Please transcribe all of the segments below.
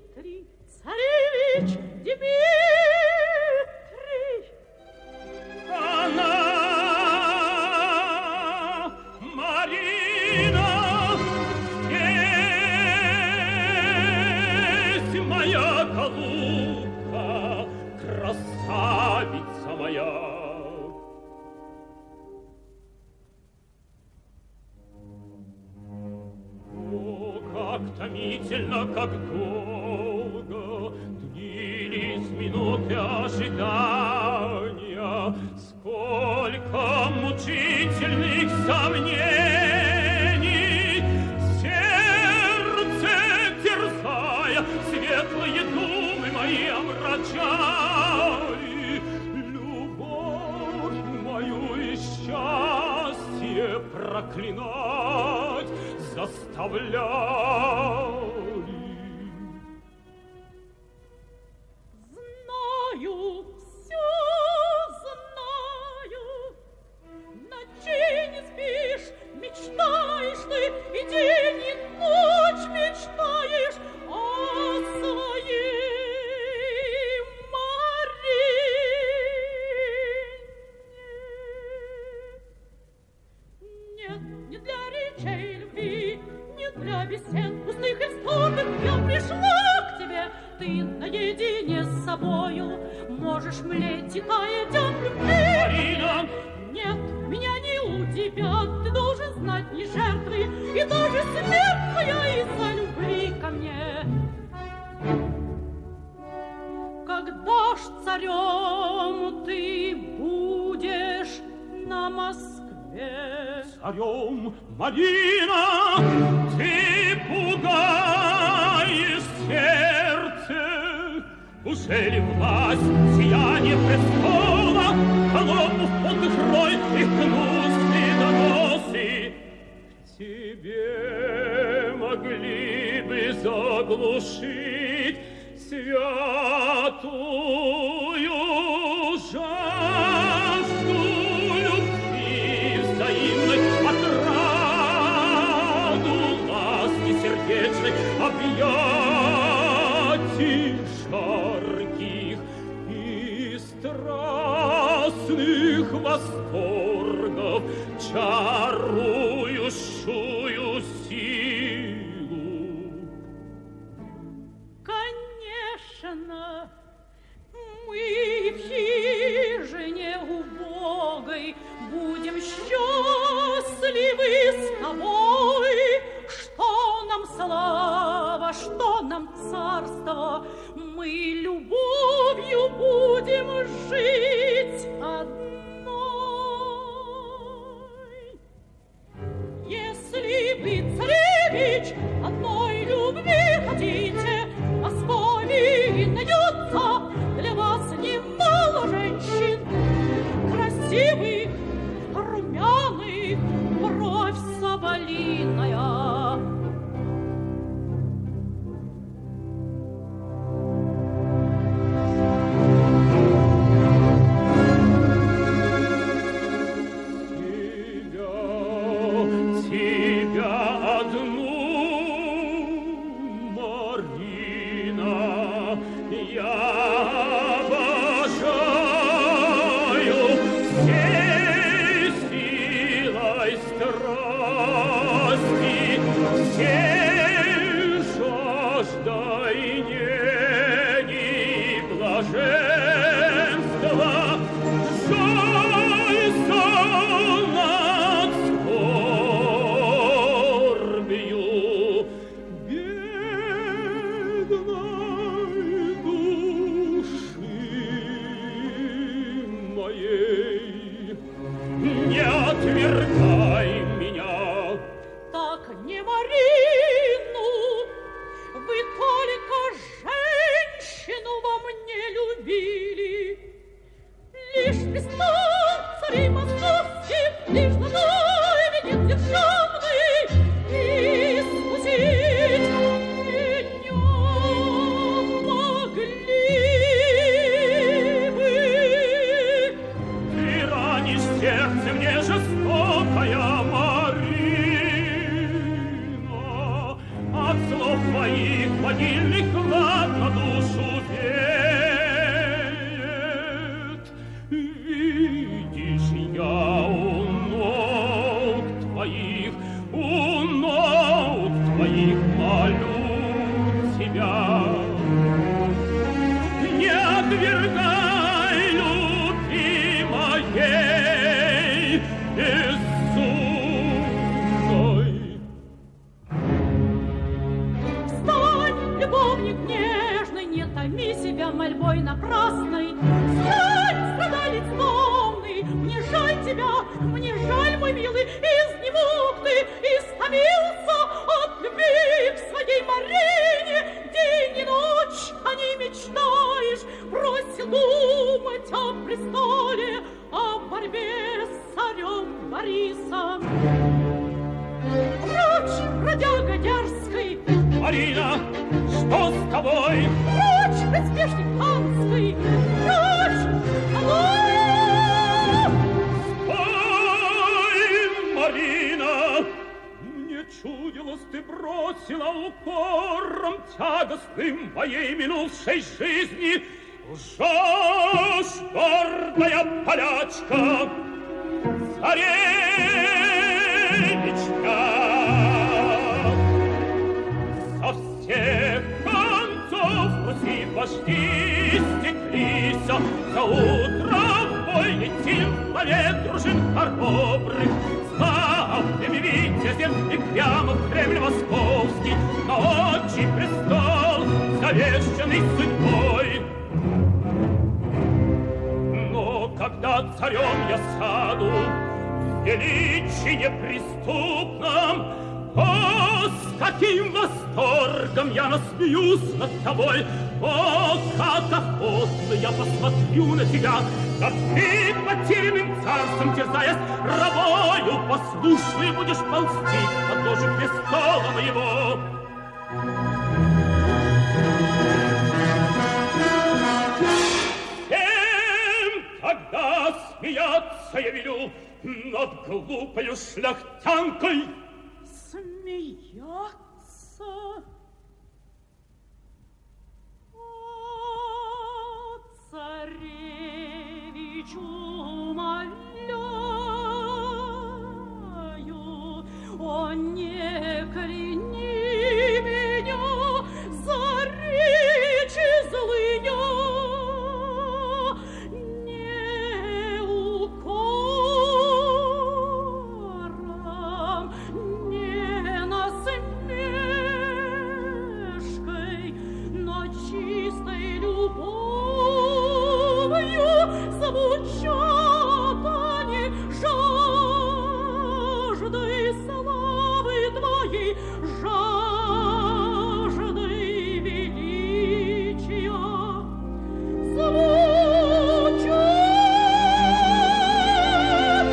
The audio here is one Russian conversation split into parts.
Дмитрий, царевич Дмитрий. Она, Марина, есть моя голубка, красавица моя. Как томительно, как долго длились минуты ожидания, сколько мучительных сомнений, сердце терзая, светлые думы мои омрачали, любовь мою и счастье проклинать заставляли. Знаю, все знаю. Ночи не спишь, мечтаешь ты, и день, и ночь мечтаешь о своей Марине. Нет, не для речей любви, для бесед пустых и стопок я пришла к тебе. Ты наедине с собою можешь млеть и таять от любви. Марина! Нет, меня не удивят, ты должен знать, не жертвы, и даже смерть моя из-за любви ко мне. Когда ж царем ты будешь на Москве? Царем, Марина, ты пугаешь сердце. Ужели власть, сияние престола, холодных потных роль и гнусные доносы к тебе могли бы заглушить святую жажду любви взаимной, отраду ласки сердечной, объятий жарких и страстных восторгов, чарующую силу. Конечно, мы в хижине убогой будем счастливы с тобой. Что нам слава, что нам царство, мы любовью будем жить одной. Если вы, царевич, одной любви хотите, Москве найдется для вас немало женщин, красивых, румяных, бровь соболиная. Тебя одну, Марина, я обожаю всей силой страсти, всей жаждой неги и блаженства. Жаль сон над скорбью бедной души моей. Не отвергай меня. Так не Марину, вы только женщину во мне любили. Лишь пистол царей московских, лишь на той венец державный, искусить меня могли вы. Ты ранишь сердце мне жестокая, Марина, от слов твоих могильных глаз. любовник нежный, не томи себя мольбой напрасной. Стань, страдалец злобный, мне жаль тебя, мне жаль, мой милый, изнемог ты, истомился от любви к своей Марине. День и ночь о ней мечтаешь, брось думать о престоле, о борьбе с царем Борисом. Прочь, бродяга дерзкий! Марина, что с тобой? Прочь, приспешник панский! Прочь! Алло! Стой, Марина! Мне чудилось, ты бросила укором тягостным моей минувшей жизни. Лжешь, гордая полячка, царевичка! Со всех концов Руси вожди стеклись, за утро в бой идти в главе дружин хоробрых, славными витязем и прямо в Кремль московский, на отчий престол, завещанный судьбой. Но когда царем я сяду в величии неприступном, о, с каким восторгом я насмеюсь над тобой! О, как охотно я посмотрю на тебя, как ты потерянным царством терзаясь, рабою послушной будешь ползти под ложем престола моего. Всем тогда смеяться я велю над глупою шляхтянкой. Смеяться? О, царевич, умоляю, о, не кляни меня за речи злые, не укором, не насмешкой, но чистой любовью звучат они, жаждой славы твоей, жаждой величия. Звучат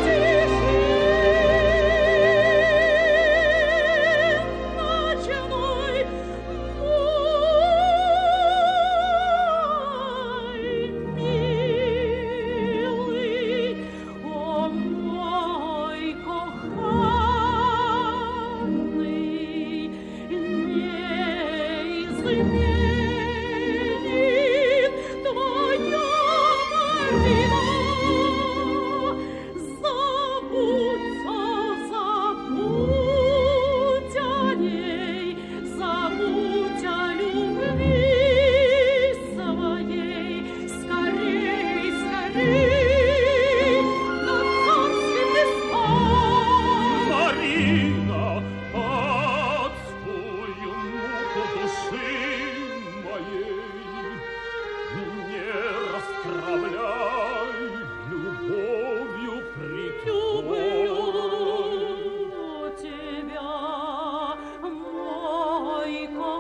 тиши ночной, мой милый, о, мой коханый, не изменит твоя Марина. Забудь о ней, забудь о любви своей, скорей, скорей, на царским престоле. Марина, адскую муку души моей не расстравляй любовью прикрой. Люблю тебя, мой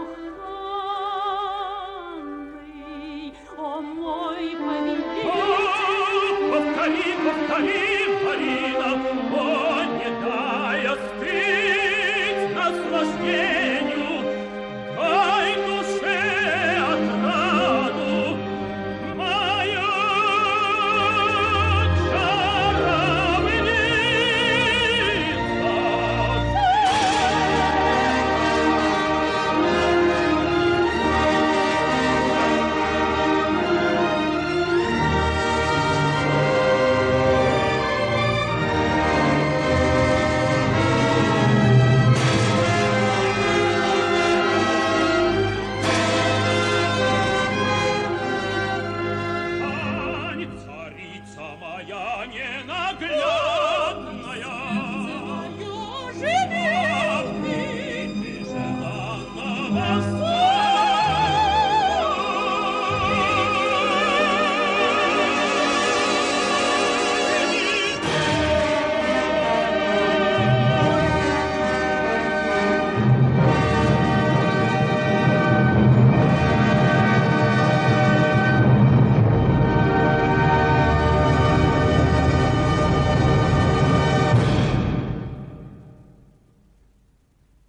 коханый, о, мой повелитель. Повтори, повтори, Марина, о, не дай остыть наслаждению, дай душе отраду, моя ненаглядная. Живи! Ты желанного